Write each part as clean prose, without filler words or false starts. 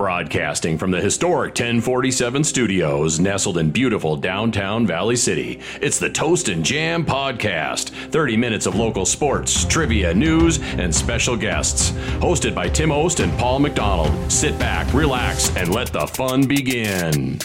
Broadcasting from the historic 1047 studios, nestled in beautiful downtown Valley City, it's the Toast and Jam Podcast. 30 minutes of local sports, trivia, news, and special guests. Hosted by Tim Ost and Paul McDonald. Sit back, relax, and let the fun begin.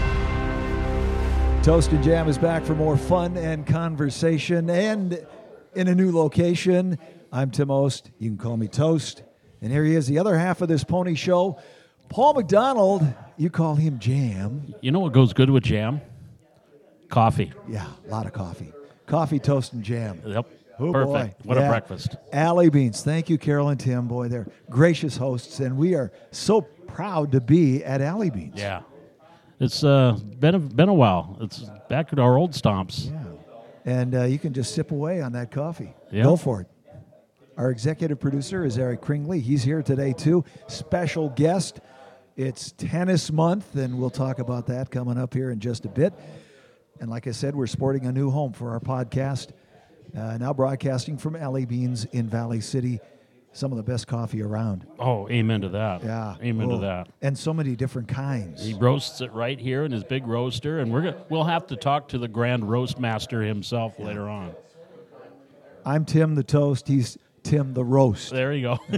Toast and Jam is back for more fun and conversation, and in a new location. I'm Tim Ost. You can call me Toast. And here he is, the other half of this pony show. Paul McDonald, you call him Jam. You know what goes good with jam? Coffee. Yeah, a lot of coffee. Coffee, toast, and jam. Yep. Oh, perfect. boy. What a breakfast. Alley Beans. Thank you, Carol and Tim. Boy, they're gracious hosts, and we are so proud to be at Alley Beans. Yeah. It's been a while. It's back at our old stomps. Yeah. And you can just sip away on that coffee. Yeah. Go for it. Our executive producer is Eric Kringley. He's here today, too. Special guest. It's tennis month, and we'll talk about that coming up here in just a bit. And like I said, we're sporting a new home for our podcast. Now broadcasting from Alley Beans in Valley City. Some of the best coffee around. Oh, amen to that. Yeah. Amen to that. And so many different kinds. He roasts it right here in his big roaster, and we'll have to talk to the grand roast master himself later on. I'm Tim the Toast. He's Tim the Roast. There you go.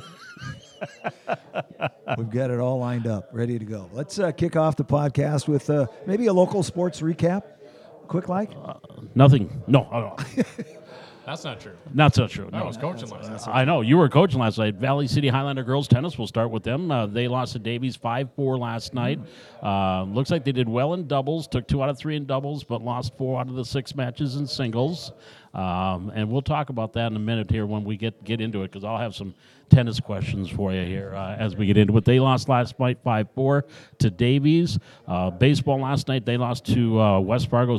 We've got it all lined up, ready to go. Let's kick off the podcast with maybe a local sports recap. Quick like? Nothing. No. That's not true. Not so true. I No. was coaching last night. I know. You were coaching last night. Valley City Highlander girls tennis, we'll start with them. They lost to Davies 5-4 last night. Looks like they did well in doubles, took 2 out of 3 in doubles, but lost 4 out of the 6 matches in singles. And we'll talk about that in a minute here when we get into it, because I'll have some tennis questions for you here as we get into it. They lost last night 5-4 to Davies. Baseball last night, they lost to West Fargo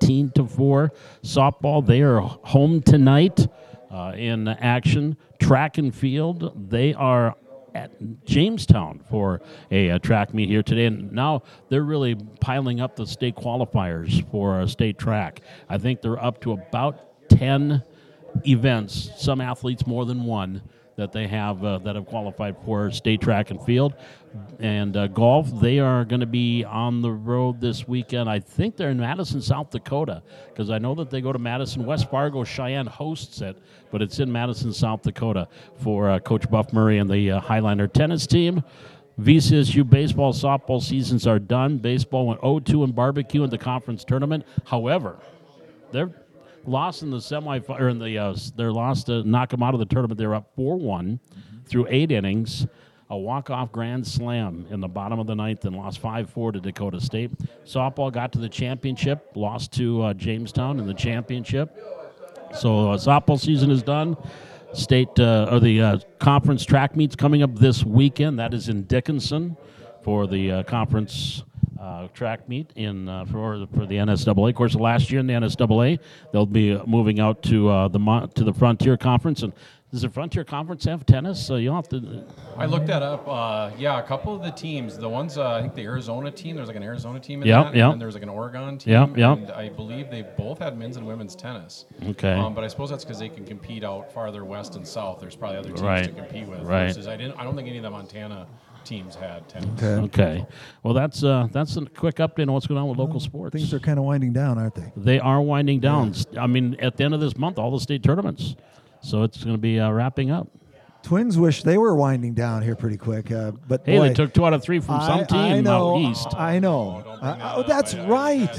17-4. Softball, they are home tonight in action. Track and field, they are at Jamestown for a track meet here today, and now they're really piling up the state qualifiers for state track. I think they're up to about 10 events, some athletes more than one, that they have that have qualified for state track and field. And golf, they are going to be on the road this weekend. I think they're in Madison, South Dakota, because I know that they go to Madison. West Fargo, Cheyenne hosts it, but it's in Madison, South Dakota for Coach Buff Murray and the Highlander tennis team. VCSU baseball, softball seasons are done. Baseball went 0-2 in barbecue in the conference tournament. However, they're lost in the semifinal, or their loss to knock them out of the tournament. They were up 4-1 through 8 innings. A walk-off grand slam in the bottom of the ninth, and lost 5-4 to Dakota State. Softball got to the championship, lost to Jamestown in the championship. So softball season is done. State or the conference track meets coming up this weekend. That is in Dickinson for the conference track meet for the NSAA. Of course, last year in the NSAA, they'll be moving out to the Frontier Conference. And does the Frontier Conference have tennis? So you'll have to. I looked that up. A couple of the teams, the ones I think the Arizona team. There's like an Arizona team in that, and there's like an Oregon team. And I believe they both had men's and women's tennis. Okay. But I suppose that's because they can compete out farther west and south. There's probably other teams to compete with. Right. Versus I don't think any of the Montana teams had tennis. Okay. Well, that's a quick update on what's going on with local sports. Things are kind of winding down, aren't they? They are winding down. I mean, at the end of this month, all the state tournaments. So it's going to be wrapping up. Twins wish they were winding down here pretty quick, but hey, boy, they took 2 out of 3 from some team out east. I know. That's right.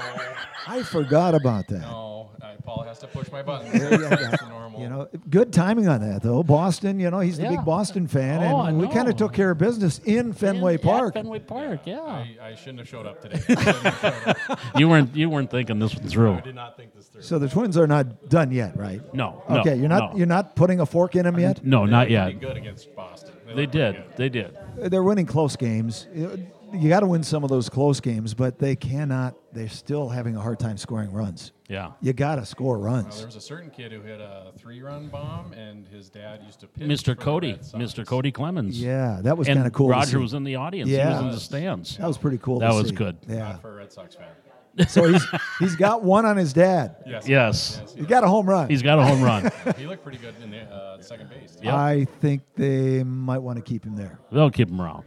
I forgot about that. No, Paul has to push my buttons. That's normal. Good timing on that, though. Boston, he's the big Boston fan, and we kind of took care of business in Fenway Park. Fenway Park, yeah. I shouldn't have showed up today. You weren't thinking this one through. I did not think this through. So the Twins are not done yet, right? No. Okay, you're not putting a fork in them yet? No, not yet. Good against Boston. They did. They're winning close games. You got to win some of those close games, but they cannot. They're still having a hard time scoring runs. Yeah. You got to score runs. There was a certain kid who hit a 3-run bomb, and his dad used to pitch Mr. Cody Clemens. Yeah, that was kind of cool. Roger was in the audience. Yeah. He was in the stands. That was pretty cool. That to was see. good. Yeah. Not for a Red Sox fan. So he's got one on his dad. Yes. He got a home run. He's got a home run. He looked pretty good in the second base. Yep. I think they might want to keep him there. They'll keep him around.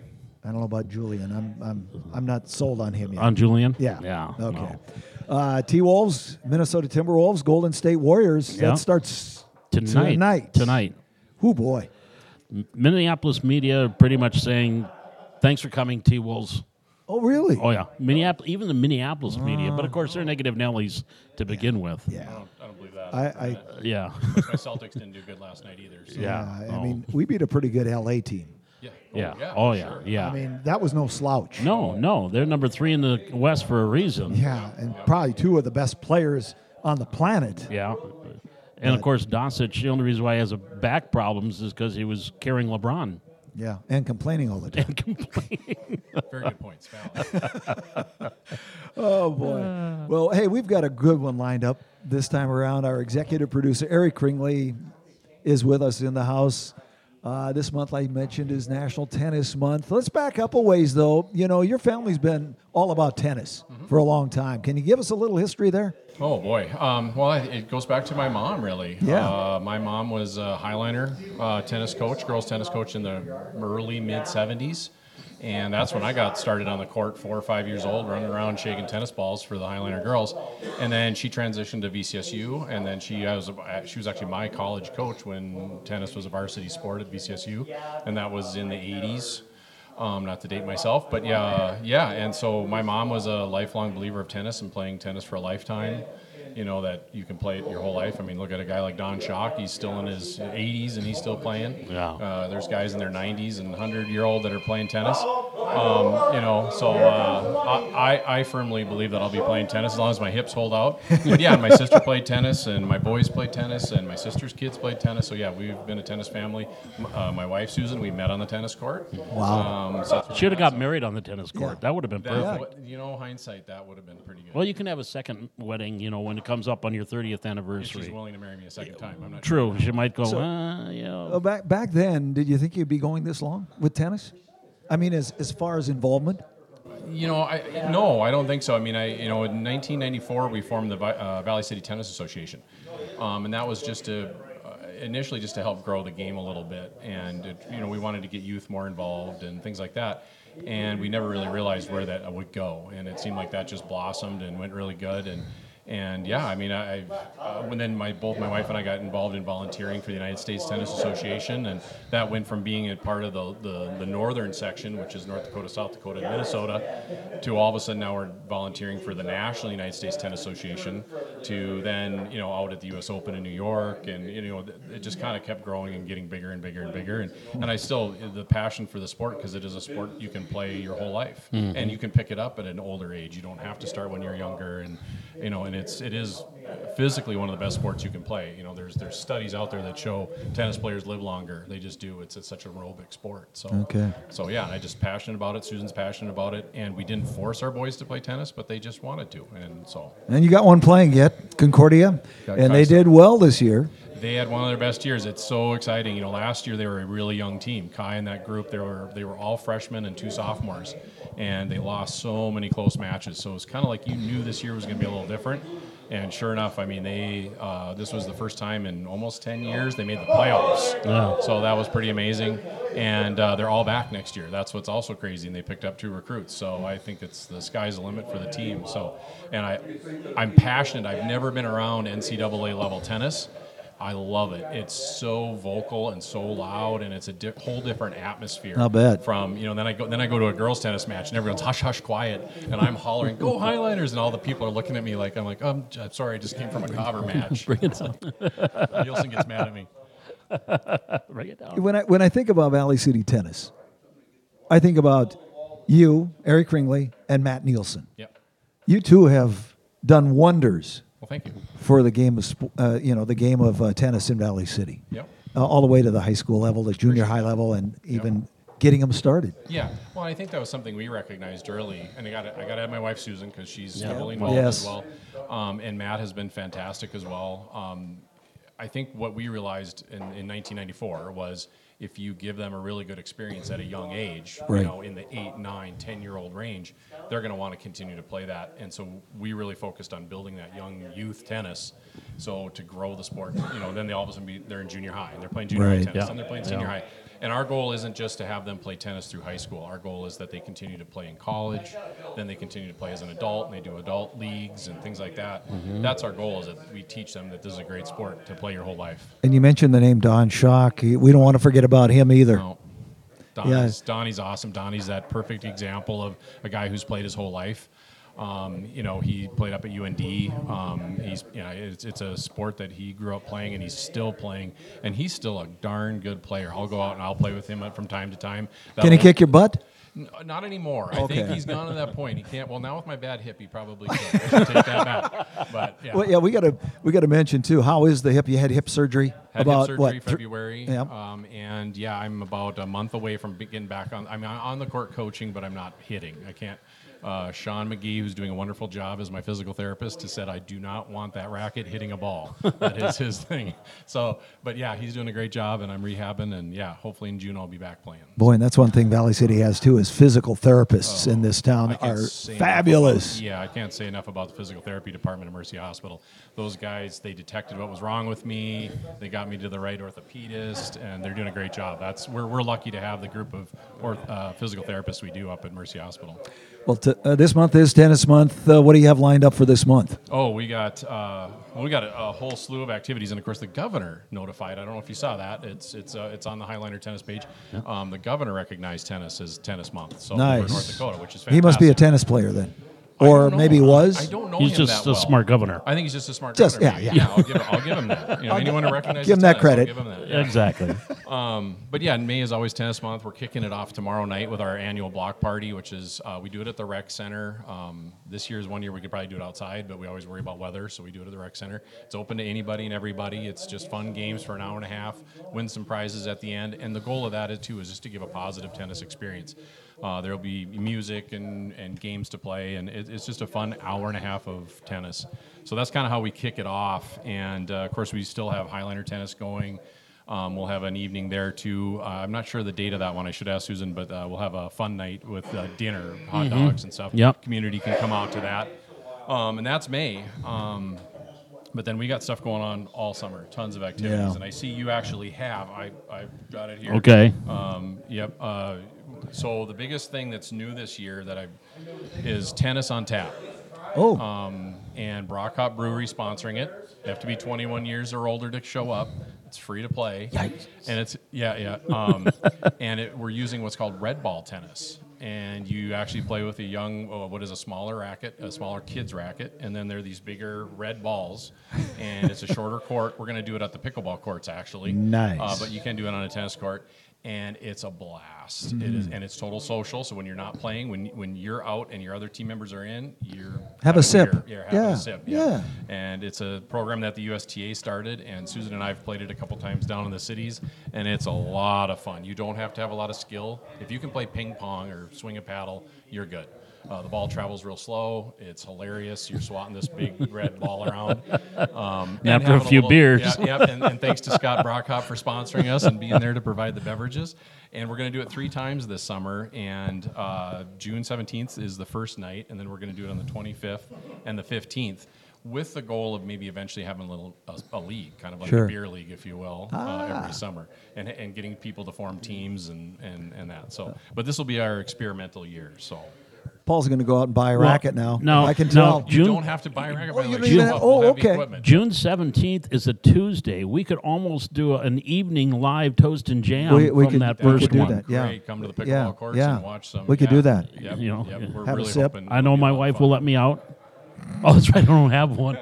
I don't know about Julian. I'm not sold on him yet. On Julian? Yeah. Yeah. Okay. No. T-Wolves, Minnesota Timberwolves, Golden State Warriors. Yeah. That starts Tonight. Oh, boy. Minneapolis media are pretty much saying, thanks for coming, T-Wolves. Oh, really? Oh, yeah. Minneapolis, even the Minneapolis media. But, of course, they're negative Nellies to begin with. Yeah. I don't believe that. Yeah. My Celtics didn't do good last night either. So. Yeah. I mean, we beat a pretty good LA team. Yeah. Yeah. Oh, Yeah. sure. Yeah. I mean, that was no slouch. No. They're number 3 in the West for a reason. Yeah, and probably two of the best players on the planet. Yeah. And, of course, Doncic, the only reason why he has back problems is because he was carrying LeBron. Yeah, and complaining all the time. And complaining. Very good points. Valid. Oh, boy. Well, hey, we've got a good one lined up this time around. Our executive producer, Eric Kringley, is with us in the house. This month, like I mentioned, is National Tennis Month. Let's back up a ways, though. You know, your family's been all about tennis for a long time. Can you give us a little history there? Oh, boy. Well, it goes back to my mom, really. Yeah. My mom was a Highliner tennis coach, girls tennis coach in the early, mid-'70s. And that's when I got started on the court, 4 or 5 years old, running around shaking tennis balls for the Highliner girls. And then she transitioned to VCSU, and then she was actually my college coach when tennis was a varsity sport at VCSU, and that was in the 80s. Not to date myself, but yeah. And so my mom was a lifelong believer of tennis and playing tennis for a lifetime. You know, that you can play it your whole life. I mean, look at a guy like Don Schock. He's still in his 80s and he's still playing. Yeah. There's guys in their 90s and 100-year-old that are playing tennis. You know, so I firmly believe that I'll be playing tennis as long as my hips hold out. But yeah, my sister played tennis and my boys played tennis and my sister's kids played tennis. So yeah, we've been a tennis family. My wife, Susan, we met on the tennis court. Wow. So Should have got married on the tennis court. That would have been perfect. you know, hindsight, that would have been pretty good. Well, you can have a second wedding, you know, when it comes up on your 30th If anniversary. she's willing to marry me a second time. I'm not True. She might go, Back then, did you think you'd be going this long with tennis? I mean, as far as involvement? You know, no, I don't think so. I mean, in 1994 we formed the Valley City Tennis Association, and that was just initially just to help grow the game a little bit, and we wanted to get youth more involved and things like that. And we never really realized where that would go, and it seemed like that just blossomed and went really good. And yeah, I mean, when then both my wife and I got involved in volunteering for the United States Tennis Association, and that went from being a part of the northern section, which is North Dakota, South Dakota, and Minnesota, to all of a sudden now we're volunteering for the National United States Tennis Association, to then out at the U.S. Open in New York, and it just kind of kept growing and getting bigger and bigger and bigger, and I still the passion for the sport, because it is a sport you can play your whole life, and you can pick it up at an older age. You don't have to start when you're younger, and it is physically one of the best sports you can play. There's studies out there that show tennis players live longer. They just do. It's such an aerobic sport. So yeah, I'm just passionate about it. Susan's passionate about it, and we didn't force our boys to play tennis, but they just wanted to, and so. And you got one playing yet, Concordia, and they did well this year. They had one of their best years. It's so exciting. Last year they were a really young team. Kai and that group, they were all freshmen and 2 sophomores, and they lost so many close matches. So it's kind of like you knew this year was going to be a little different. And sure enough, I mean, this was the first time in almost 10 years they made the playoffs. Yeah. So that was pretty amazing. And they're all back next year. That's what's also crazy. And they picked up 2 recruits. So I think it's the sky's the limit for the team. So, and I'm passionate. I've never been around NCAA level tennis. I love it. It's so vocal and so loud, and it's a whole different atmosphere. I'll bet. From then I go to a girls' tennis match, and everyone's hush hush quiet, and I'm hollering, "Go Highliners!" and all the people are looking at me like I'm sorry, I just came from a cobber match. Bring it down. Nielsen gets mad at me. Bring it down. When I think about Valley City tennis, I think about you, Eric Kringley, and Matt Nielsen. Yep. You two have done wonders. Well, thank you. For the game of tennis in Valley City. Yep. All the way to the high school level, the junior high level, and even getting them started. Yeah. Well, I think that was something we recognized early, and I got to have my wife Susan, because she's heavily involved as well, and Matt has been fantastic as well. I think what we realized in 1994 was, if you give them a really good experience at a young age, right. In the 8, 9, 10-year-old range, they're going to want to continue to play that. And so we really focused on building that young youth tennis. So to grow the sport, then they all of a sudden they're in junior high, and they're playing junior high tennis, and they're playing senior high. And our goal isn't just to have them play tennis through high school. Our goal is that they continue to play in college, then they continue to play as an adult, and they do adult leagues and things like that. That's our goal, is that we teach them that this is a great sport to play your whole life. And you mentioned the name Don Schock. We don't want to forget about him either. No. Donnie's awesome. Donnie's that perfect example of a guy who's played his whole life. He played up at UND. It's a sport that he grew up playing, and he's still playing, and he's still a darn good player. I'll go out and I'll play with him from time to time. Can he kick your butt? Not anymore. Okay. I think he's gone to that point. He can't. Well, now with my bad hip, he probably could. I should take that back. But yeah. Well, yeah, we got to mention too. How is the hip? You had hip surgery Had about hip surgery what? February. Yeah. And yeah, I'm about a month away from getting back on. I'm on the court coaching, but I'm not hitting. I can't. Sean McGee, who's doing a wonderful job as my physical therapist, has said I do not want that racket hitting a ball. That is his thing. So, but yeah, he's doing a great job, and I'm rehabbing, and yeah, hopefully in June I'll be back playing. Boy, and that's one thing Valley City has too, is physical therapists in this town are fabulous. I can't say enough about the physical therapy department at Mercy Hospital. Those guys, they detected what was wrong with me. They got me to the right orthopedist, and they're doing a great job. We're lucky to have the group of physical therapists we do up at Mercy Hospital. Well, this month is Tennis Month. What do you have lined up for this month? Oh, we got a whole slew of activities, and of course the governor notified. I don't know if you saw that. It's on the Highliner tennis page. Yeah. The governor recognized tennis as Tennis Month. So nice. For North Dakota, which is fantastic. He must be a tennis player then. Or maybe was. I don't know He's him just that a well. smart governor. I think he's just a smart governor. Yeah. I'll give him that. Anyone who recognizes give him that tennis, credit. I'll give him that. Yeah. Exactly. But yeah, May is always Tennis Month. We're kicking it off tomorrow night with our annual block party, which is we do it at the rec center. This year is one year we could probably do it outside, but we always worry about weather, so we do it at the rec center. It's open to anybody and everybody. It's just fun games for an hour and a half, win some prizes at the end, and the goal of that is just to give a positive tennis experience. There'll be music and games to play, and it's just a fun hour and a half of tennis. So that's kind of how we kick it off. And, of course, we still have Highliner tennis going. We'll have an evening there, too. I'm not sure the date of that one. I should ask Susan, but we'll have a fun night with dinner, hot dogs and stuff. Yep. Community can come out to that. And that's May. But then we got stuff going on all summer, tons of activities. Yeah. And I see you actually have. I've got it here. Okay. Yep. So the biggest thing that's new this year is Tennis on Tap. Oh. And Brock Hop Brewery sponsoring it. You have to be 21 years or older to show up. It's free to play. Yikes. And it's and we're using what's called red ball tennis. And you actually play with a smaller racket, a smaller kid's racket, and then there are these bigger red balls, and it's a shorter court. We're going to do it at the pickleball courts, actually. Nice. But you can do it on a tennis court. And it's a blast. It is, and it's total social. So when you're not playing, when you're out and your other team members are in, you're have a sip. Having a sip. Yeah. And it's a program that the USTA started, and Susan and I have played it a couple times down in the cities, and it's a lot of fun. You don't have to have a lot of skill. If you can play ping pong or swing a paddle, you're good. The ball travels real slow. It's hilarious. You're swatting this big red ball around. After a few beers. And thanks to Scott Brockhop for sponsoring us and being there to provide the beverages. And we're going to do it 3 times this summer. And June 17th is the first night, and then we're going to do it on the 25th and the 15th. With the goal of maybe eventually having a league, kind of like a beer league, if you will, every summer, and getting people to form teams and that. So, but this will be our experimental year. So. Paul's going to go out and buy a racket now. No, I can tell. You don't have to buy a racket. Okay. June 17th is a Tuesday. We could almost do an evening live toast and jam from that first one. That. Yeah. Great. Come to the pickleball courts and watch some. We could do that. Yep. We're have really a sip. hoping I know my wife will let me out. Oh, that's right. I don't have one.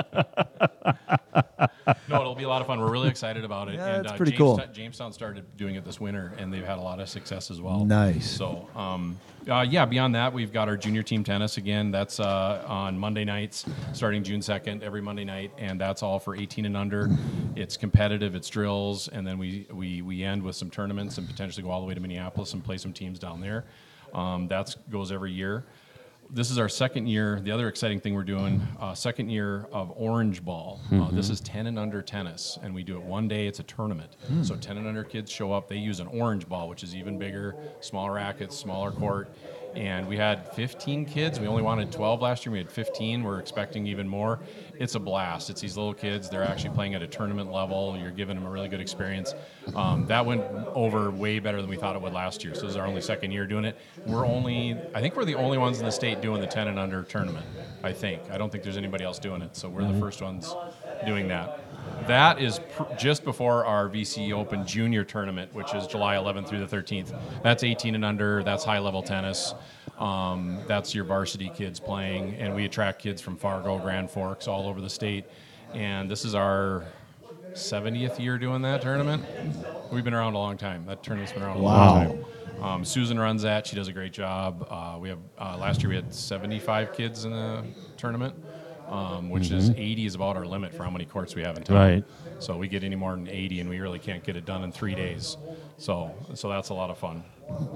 No, it'll be a lot of fun. We're really excited about it. Yeah, that's pretty cool. Jamestown started doing it this winter, and they've had a lot of success as well. Nice. So, beyond that, we've got our junior team tennis again. That's on Monday nights, starting June 2nd, every Monday night, and that's all for 18 and under. It's competitive, it's drills, and then we end with some tournaments and potentially go all the way to Minneapolis and play some teams down there. That goes every year. This is our second year. The other exciting thing we're doing, second year of Orange Ball. This is 10 and under tennis, and we do it one day. It's a tournament. So 10 and under kids show up. They use an orange ball, which is even bigger, smaller rackets, smaller court, And we had 15 kids. We only wanted 12 last year. We had 15. We're expecting even more. It's a blast. It's these little kids. They're actually playing at a tournament level. You're giving them a really good experience. That went over way better than we thought it would last year. So this is our only second year doing it. I think we're the only ones in the state doing the 10 and under tournament, I think. I don't think there's anybody else doing it. So we're the first ones doing that. That is just before our VC Open Junior Tournament, which is July 11th through the 13th. That's 18 and under. That's high-level tennis. That's your varsity kids playing, and we attract kids from Fargo, Grand Forks, all over the state. And this is our 70th year doing that tournament. We've been around a long time. That tournament's been around a long time. Susan runs that. She does a great job. We have last year we had 75 kids in the tournament. Which is 80 is about our limit for how many courts we have in town. Right. So we get any more than 80, and we really can't get it done in 3 days. So that's a lot of fun.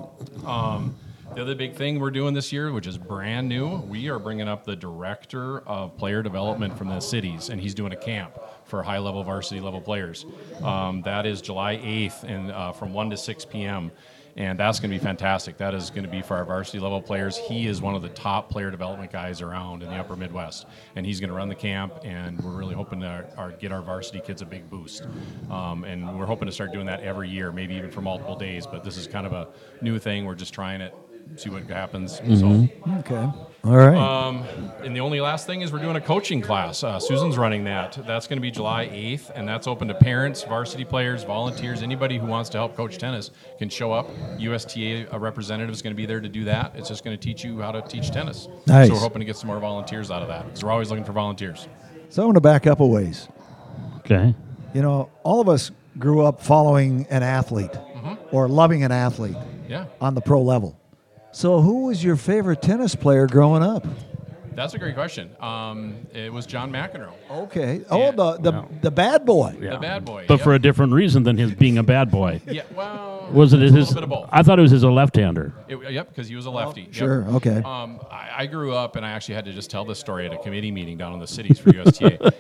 The other big thing we're doing this year, which is brand new, we are bringing up the director of player development from the cities, and he's doing a camp for high-level varsity level players. That is July 8th and from 1 to 6 p.m., and that's going to be fantastic. That is going to be for our varsity level players. He is one of the top player development guys around in the upper Midwest, and he's going to run the camp, and we're really hoping to get our varsity kids a big boost. And we're hoping to start doing that every year, maybe even for multiple days, but this is kind of a new thing. We're just trying it, see what happens. So. Okay. All right. And the only last thing is we're doing a coaching class. Susan's running that. That's going to be July 8th, and that's open to parents, varsity players, volunteers, anybody who wants to help coach tennis can show up. USTA representative is going to be there to do that. It's just going to teach you how to teach tennis. Nice. So we're hoping to get some more volunteers out of that because we're always looking for volunteers. So I want to back up a ways. Okay. You know, all of us grew up following an athlete or loving an athlete on the pro level. So who was your favorite tennis player growing up? That's a great question. It was John McEnroe. Okay. Oh, the bad boy. Yeah. The bad boy. But for a different reason than his being a bad boy. Yeah, well, Was it it's his? a little bit of both. I thought it was his a left-hander. Yep, because he was a lefty. Yep. Sure. Okay. I grew up, and I actually had to just tell this story at a committee meeting down in the cities for USTA.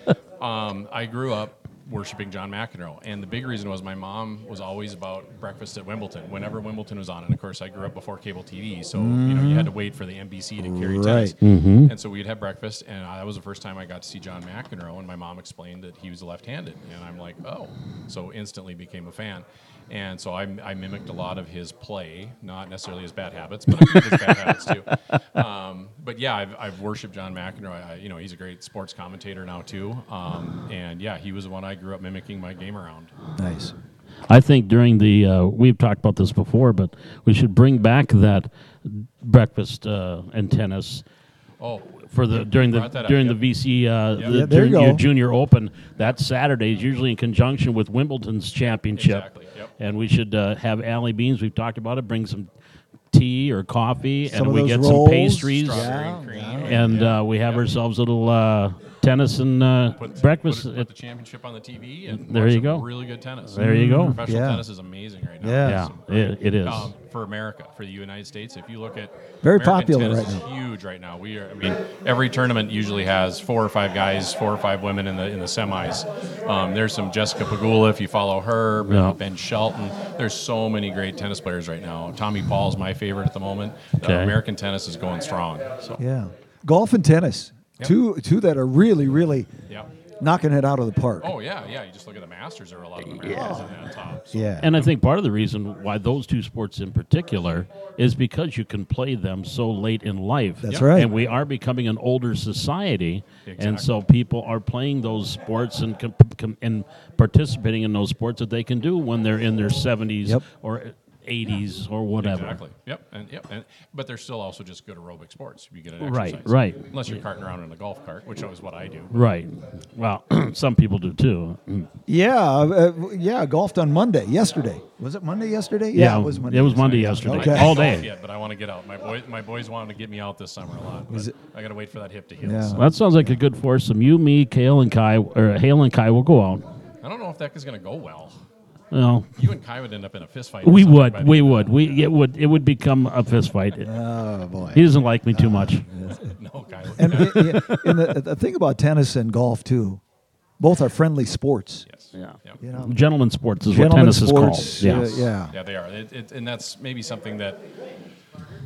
I grew up worshiping John McEnroe, and the big reason was my mom was always about breakfast at Wimbledon whenever Wimbledon was on, and of course I grew up before cable TV, so you had to wait for the NBC to carry tennis, and so we'd have breakfast, and that was the first time I got to see John McEnroe, and my mom explained that he was left-handed, and I'm like, oh, so instantly became a fan. And so I mimicked a lot of his play, not necessarily his bad habits, but I think his bad habits too. But yeah, I've worshipped John McEnroe. He's a great sports commentator now too. And yeah, he was the one I grew up mimicking my game around. Nice. I think during the we've talked about this before, but we should bring back that breakfast and tennis. Oh, For the during the VC there you go. your Junior Open, that Saturday is usually in conjunction with Wimbledon's championship. Exactly. Yep. And we should have Allie Beans. We've talked about it. Bring some tea or coffee, Some and of we those get rolls, some pastries, Strawberry and cream. and we have ourselves a little tennis and breakfast. Put the championship on the TV, and There watch you some go. really good tennis. There you go. Professional Yeah. tennis is amazing right now. Yeah. Yeah, it is. For America, for the United States, if you look at Very American popular tennis right is huge right now. Every tournament usually has 4 or 5 guys, 4 or 5 women in the semis. There's some Jessica Pegula if you follow her, Yeah. Ben Shelton. There's so many great tennis players right now. Tommy Paul's my favorite at the moment. Okay. American tennis is going strong. So Yeah. Golf and tennis. Yep. Two that are really, really yeah. knocking it out of the park. Oh yeah. You just look at the Masters. There are a lot of Americans on top. So. Yeah. And I think part of the reason why those two sports in particular is because you can play them so late in life. That's right. And we are becoming an older society, and Exactly. so people are playing those sports and and participating in those sports that they can do when they're in their 70s Yep. or 80s or whatever. Exactly. Yep. But they're still also just good aerobic sports. You get an Right, exercise. right. Unless you're carting around in a golf cart, which is what I do. Right. Well, some people do too. Yeah, golfed on Monday, yesterday. Was it Monday yesterday? Yeah, it was Monday. It was Monday yesterday. Okay. All I can't golf day. yet, but I want to get out. My boys wanted to get me out this summer a lot. Was But I got to wait for that hip to heal. Yeah. So. That sounds like a good foursome. You, me, Hale, and Kai will go out. I don't know if that is going to go well. Well, You and Kai would end up in a fist fight. we or something would. by the We end of would. It would become a fist fight. Oh boy. He doesn't like me too much. that. No, Kai. And the thing about tennis and golf too, both are friendly sports. Yes. Yeah. Yep. You know, Gentleman sports is Gentlemen what tennis sports, is called. yeah. Yeah, they are. And that's maybe something that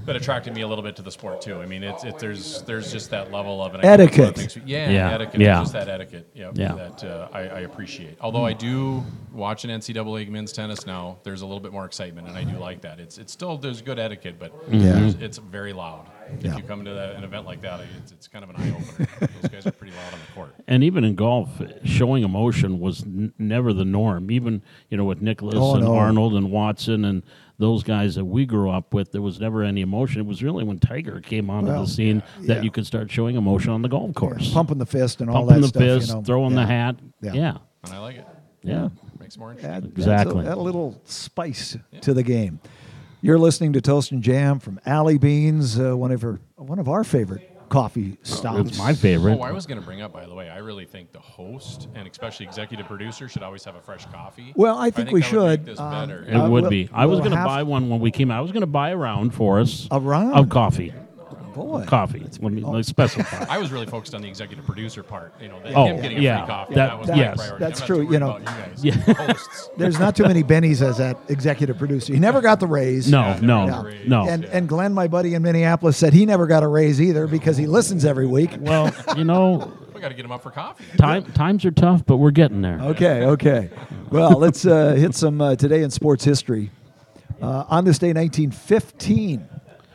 that attracted me a little bit to the sport too. I mean, there's just that level of Etiquette. etiquette. Yeah. Etiquette. Yeah. Just that etiquette. Yeah. That I appreciate. Although I do watch an NCAA men's tennis now, there's a little bit more excitement, and I do like that. It's still there's good etiquette, but it's very loud. If you come to an event like that, it's kind of an eye opener. Those guys are pretty loud on the court. And even in golf, showing emotion was never the norm. Even with Nicholas and Arnold and Watson and those guys that we grew up with, there was never any emotion. It was really when Tiger came onto the scene that you could start showing emotion on the golf course. Pumping the fist and all Pumping that the stuff. fist, throwing the hat. Yeah. And I like it. Yeah. Makes it more interesting. Exactly. Add a little spice to the game. You're listening to Toast and Jam from Alley Beans, one of our favorite coffee stops. It's my favorite. I was going to bring up, by the way, I really think the host and especially executive producer should always have a fresh coffee. Well, I think we that would make should. this better. It would be. I was we'll going to have- buy one when we came out. I was going to buy a round for us. A round? Of coffee. Boy. Coffee. Let me specify. I was really focused on the executive producer part. Him getting a yeah. free coffee. That- That was yes. my priority. That's I'm not true, too worried about you guys, Yeah. hosts. There's not too many Bennies as that executive producer. He never got the raise. No. Yeah. And Glenn, my buddy in Minneapolis, said he never got a raise either because he listens every week. Well, We got to get him up for coffee. times are tough, but we're getting there. Okay. Well, let's hit some today in sports history. On this day, 1915,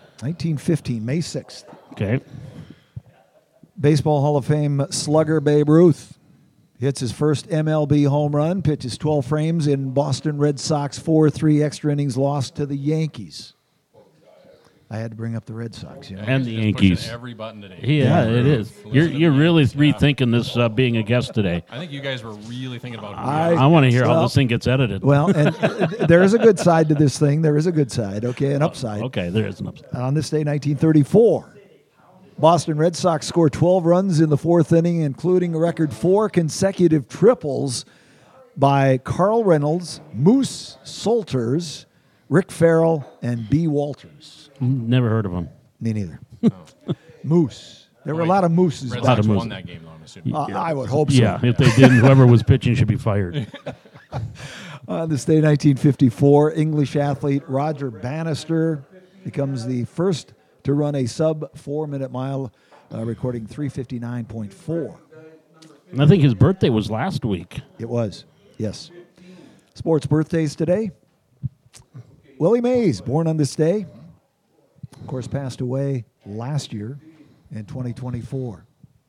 May 6th, Okay. Baseball Hall of Fame slugger Babe Ruth hits his first MLB home run, pitches 12 frames in Boston Red Sox 4-3 extra innings loss to the Yankees. I had to bring up the Red Sox, And the Just Yankees. pushing every button today. Yeah, it is. You're really rethinking this being a guest today. I think you guys were really thinking about I want to hear how well- this thing gets edited. Well, and there is a good side to this thing. There is a good side, okay, an upside. Okay, there is an upside. On this day, 1934, Boston Red Sox scored 12 runs in the fourth inning, including a record 4 consecutive triples by Carl Reynolds, Moose Solters, Rick Farrell, and B. Walters. Never heard of him. Me neither. Moose. There were a lot of mooses. Red lot Sox of moves. won that game, though, I'm assuming. I would hope so. Yeah, if they didn't, whoever was pitching should be fired. On this day, 1954, English athlete Roger Bannister becomes the first to run a sub-4-minute mile, recording 3:59.4. And I think his birthday was last week. It was, yes. Sports birthdays today. Willie Mays, born on this day. Of course, passed away last year in 2024.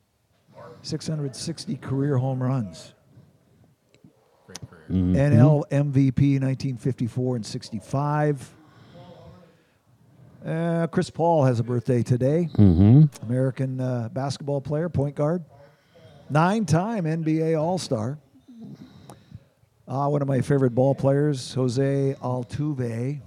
660 career home runs. Great career. NL MVP 1954 and 65. Chris Paul has a birthday today. American basketball player, point guard. 9-time NBA All-Star. One of my favorite ball players, Jose Altuve.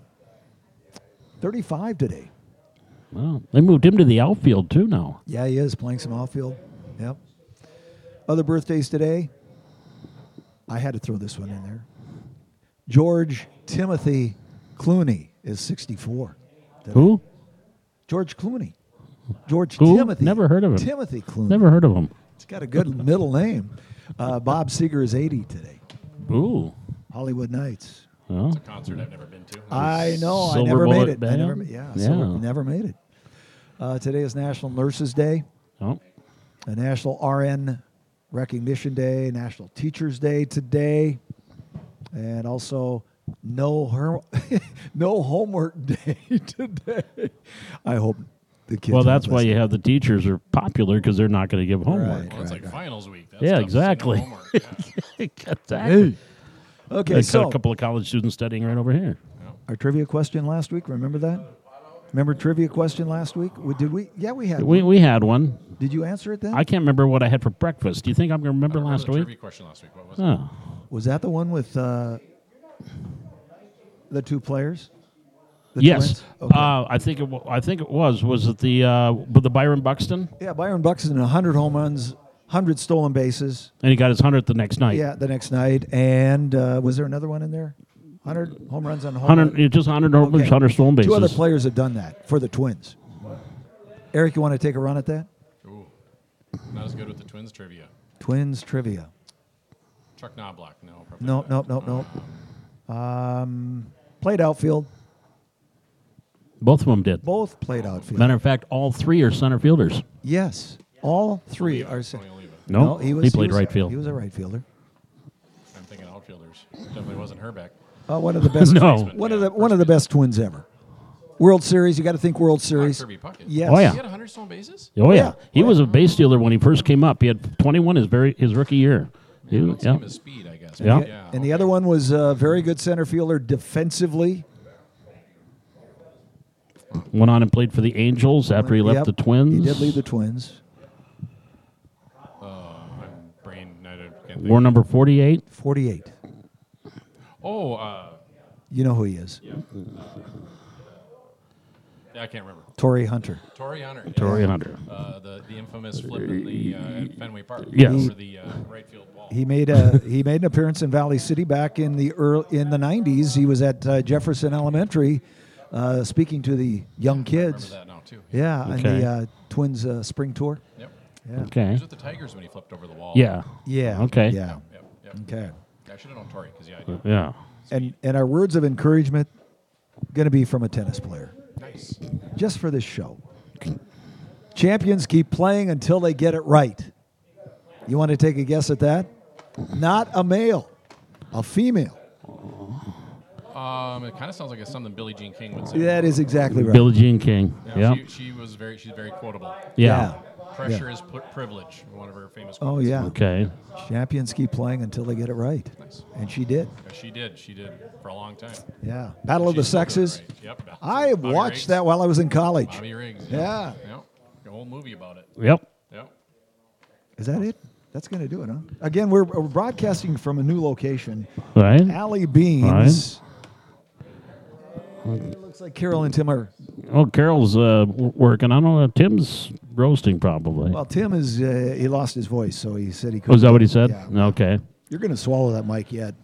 35 today. Well, they moved him to the outfield too now. Yeah, he is playing some outfield. Yep. Other birthdays today. I had to throw this one in there. George Timothy Clooney is 64. today. Who? George Clooney. George Who? Timothy. Never heard of him. Timothy Clooney. Never heard of him. He's got a good middle name. Bob Seger is 80 today. Ooh. Hollywood Nights. Well, Concert I've never been to. I know. I Silver never made Bullet it. I Band? never, Yeah. never made it. Today is National Nurses Day, oh, a National RN Recognition Day, National Teachers Day today, and also no homework day today. I hope the kids. well, aren't that's why you listening. have the teachers are popular because they're not going to give homework. Right. Well, it's like finals week. That's Yeah, tough to say no exactly. homework, yeah. Exactly. Okay, Got so a couple of college students studying right over here. our trivia question last week. Remember that? Remember trivia question last week? Did we? Yeah, we had. We had one. Did you answer it then? I can't remember what I had for breakfast. Do you think I'm going to remember I last the week? trivia question last week. What was it? Oh. Was that the one with the two players? The Yes. twins? Okay. I think it was. Was it the Byron Buxton? Yeah, Byron Buxton, 100 home runs, 100 stolen bases. And he got his 100th the next night. Yeah, the next night. And was there another one in there? 100 home runs on home 100, run. just 100 home runs, Okay. 100 stolen bases. Two other players have done that for the Twins. Eric, you want to take a run at that? Ooh, not as good with the Twins trivia. Twins trivia. Chuck Knobloch, no. Probably not. No. Played outfield. Both of them did. Both played outfield. Matter of fact, all three are center fielders. Yes, all three are. Tony Oliva. No, he played right field. He was a right fielder. I'm thinking outfielders. Definitely wasn't Herbeck. One of the best. No. One of the best Twins ever. World Series. You got to think World Series. Kirby Puckett. Yes. Oh, yeah. He had 100 stolen bases? Oh, yeah. yeah. He was a base stealer when he first came up. He had 21 his rookie year. Let's give him his speed, I guess. Yeah. And the other one was a very good center fielder defensively. Went on and played for the Angels after he left Yep. the Twins. He did leave the Twins. Can't think. War number 48. 48. Oh, You know who he is. yeah, I can't remember. Torrey Hunter. Torrey Hunter. Torrey Hunter. The infamous flip in the at Fenway Park. Yes. Over the right field wall. He made an appearance in Valley City back in the 90s. He was at Jefferson Elementary, speaking to the young I kids. remember that now, too. Yeah, and Okay. the Twins spring tour. Yep. Yeah. He Okay. was with the Tigers when he flipped over the wall. Yeah. Yeah. Okay. Yeah. Yep. Okay. I should have known Torrey because, yeah, I do. Yeah. And our words of encouragement going to be from a tennis player, Nice. just for this show. Champions keep playing until they get it right. You want to take a guess at that? Not a male, a female. It kind of sounds like it's something Billie Jean King would say. That is exactly right. Billie Jean King. Yeah, Yeah. she's very quotable. Yeah. Pressure is privilege. One of her famous Oh, quotes. yeah. Okay. Champions keep playing until they get it right. Nice. And she did. Yeah, she did for a long time. Yeah. Battle of the She's still doing Sexes. great. Yep. I Bobby watched Riggs. that while I was in college. Bobby Riggs. Yeah. Yep. A whole movie about it. Yep. Yep. Is that it? That's going to do it, huh? Again, we're broadcasting from a new location. Right. Allie Beans. It looks like Carol and Tim are. Oh, Carol's working. I don't know. Tim's roasting probably. Well, Tim is. He lost his voice, so he said he couldn't. Was that what he said? Yeah. Okay. You're going to swallow that mic yet.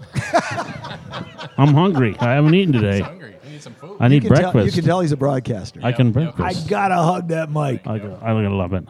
I'm hungry. I haven't eaten today. He's hungry. He needs some food. I need You can breakfast. you can tell he's a broadcaster. I can Yep, yep. I breakfast. gotta hug that mic. I love it.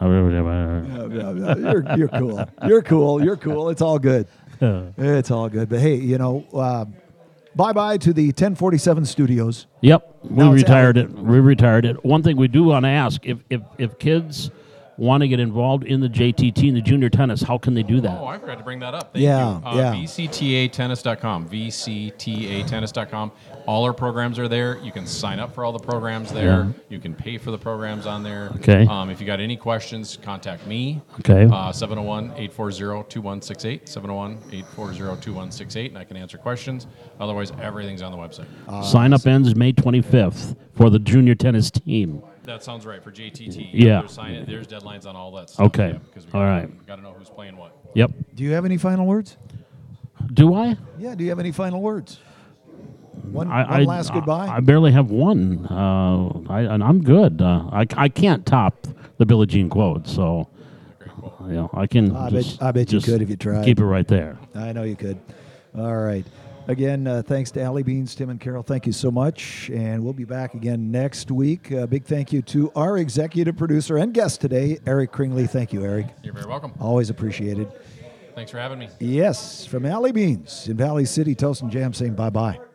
You're cool. You're cool. It's all good. It's all good. But hey, bye-bye to the 1047 studios. Yep, we Now it's retired it. We retired it. One thing we do want to ask: if kids want to get involved in the JTT and the junior tennis, how can they do that? Oh, I forgot to bring that up. Thank Yeah, you. yeah. VCTAtennis.com. VCTAtennis.com. All our programs are there. You can sign up for all the programs there. Yeah. You can pay for the programs on there. Okay. If you got any questions, contact me. Okay. 701-840-2168. 701-840-2168, and I can answer questions. Otherwise, everything's on the website. Sign up ends May 25th for the junior tennis team. That sounds right for JTT. Yeah. There's deadlines on all that stuff. Okay. Yeah, because we All right. got to know who's playing what. Yep. Do you have any final words? Do I? Yeah. Do you have any final words? One I last goodbye. I barely have one. And I'm good. I can't top the Billie Jean quote, so Great quote. I can. I just, bet you just could if you tried. Keep it right there. I know you could. All right. Again, thanks to Allie Beans, Tim, and Carol. Thank you so much. And we'll be back again next week. Big thank you to our executive producer and guest today, Eric Kringley. Thank you, Eric. You're very welcome. Always appreciated. Thanks for having me. Yes, from Allie Beans in Valley City, Toast and Jam saying bye-bye.